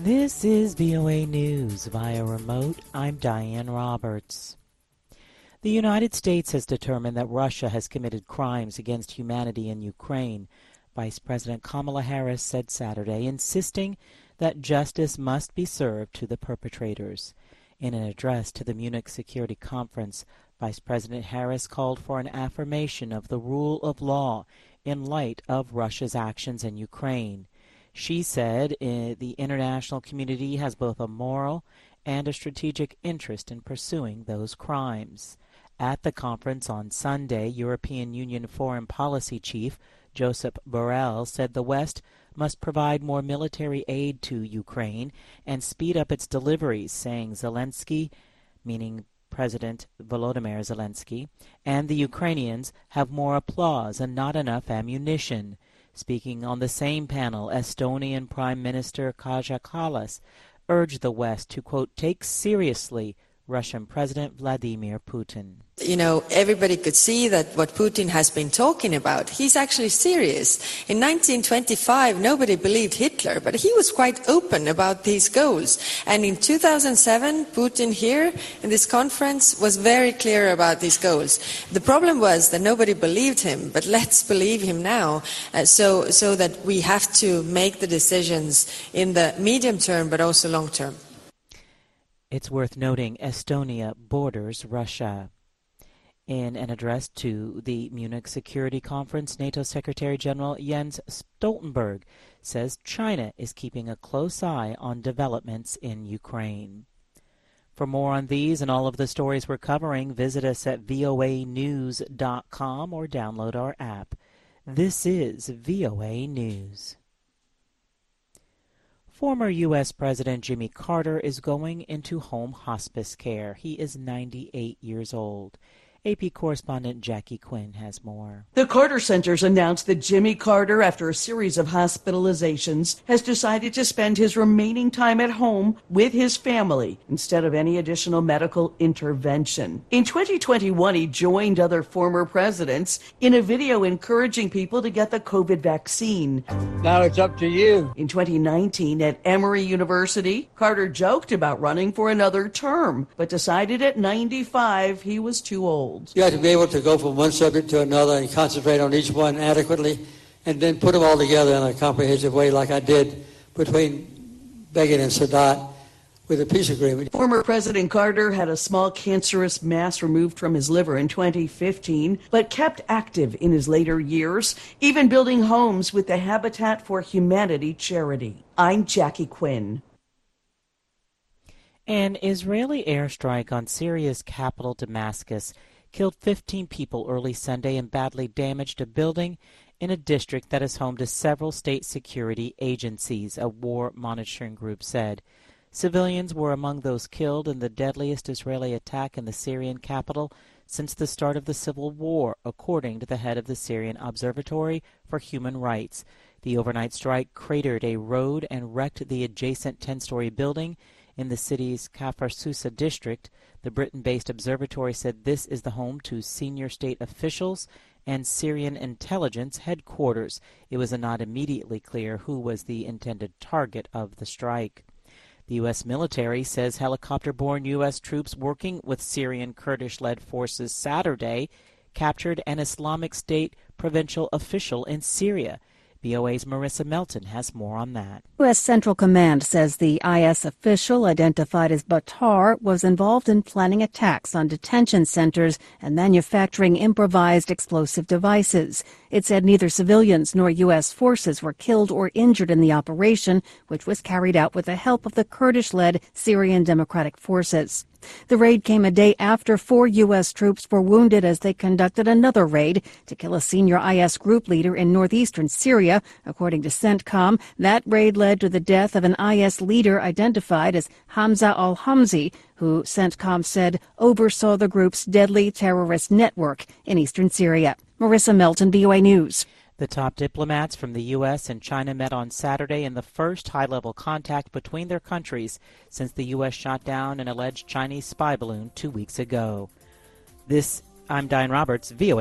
This is VOA News via remote. I'm Diane Roberts. The United States has determined that Russia has committed crimes against humanity in Ukraine, Vice President Kamala Harris said Saturday, insisting that justice must be served to the perpetrators. In an address to the Munich Security Conference, Vice President Harris called for an affirmation of the rule of law in light of Russia's actions in Ukraine. She said the international community has both a moral and a strategic interest in pursuing those crimes. At the conference on Sunday, European Union Foreign Policy Chief Josep Borrell said the West must provide more military aid to Ukraine and speed up its deliveries, saying Zelensky, meaning President Volodymyr Zelensky, and the Ukrainians have more applause and not enough ammunition. Speaking on the same panel, Estonian Prime Minister Kaja Kallas urged the West to, quote, take seriously Russian President Vladimir Putin. You know, everybody could see that what Putin has been talking about, he's actually serious. In 1925, nobody believed Hitler, but he was quite open about these goals. And in 2007, Putin here in this conference was very clear about these goals. The problem was that nobody believed him, but let's believe him now, so that we have to make the decisions in the medium term, but also long term. It's worth noting Estonia borders Russia. In an address to the Munich Security Conference, NATO Secretary General Jens Stoltenberg says China is keeping a close eye on developments in Ukraine. For more on these and all of the stories we're covering, visit us at voanews.com or download our app. This is VOA News. Former U.S. President Jimmy Carter is going into home hospice care. He is 98 years old. AP correspondent Jackie Quinn has more. The Carter Centers announced that Jimmy Carter, after a series of hospitalizations, has decided to spend his remaining time at home with his family instead of any additional medical intervention. In 2021, he joined other former presidents in a video encouraging people to get the COVID vaccine. Now it's up to you. In 2019, at Emory University, Carter joked about running for another term, but decided at 95 he was too old. You have to be able to go from one subject to another and concentrate on each one adequately and then put them all together in a comprehensive way like I did between Begin and Sadat with a peace agreement. Former President Carter had a small cancerous mass removed from his liver in 2015, but kept active in his later years, even building homes with the Habitat for Humanity charity. I'm Jackie Quinn. An Israeli airstrike on Syria's capital, Damascus, killed 15 people early Sunday and badly damaged a building in a district that is home to several state security agencies, a war monitoring group said. Civilians were among those killed in the deadliest Israeli attack in the Syrian capital since the start of the civil war, according to the head of the Syrian Observatory for Human Rights. The overnight strike cratered a road and wrecked the adjacent 10-story building in the city's Kfar Sousa district. The Britain-based observatory said this is the home to senior state officials and Syrian intelligence headquarters. It was not immediately clear who was the intended target of the strike. The U.S. military says helicopter-borne U.S. troops working with Syrian Kurdish-led forces Saturday captured an Islamic State provincial official in Syria. VOA's Marissa Melton has more on that. U.S. Central Command says the IS official, identified as Batar, was involved in planning attacks on detention centers and manufacturing improvised explosive devices. It said neither civilians nor U.S. forces were killed or injured in the operation, which was carried out with the help of the Kurdish-led Syrian Democratic Forces. The raid came a day after 4 U.S. troops were wounded as they conducted another raid to kill a senior IS group leader in northeastern Syria. According to CENTCOM, that raid led to the death of an IS leader identified as Hamza al-Hamzi, who CENTCOM said oversaw the group's deadly terrorist network in eastern Syria. Marissa Melton, VOA News. The top diplomats from the U.S. and China met on Saturday in the first high-level contact between their countries since the U.S. shot down an alleged Chinese spy balloon 2 weeks ago. I'm Diane Roberts, VOA.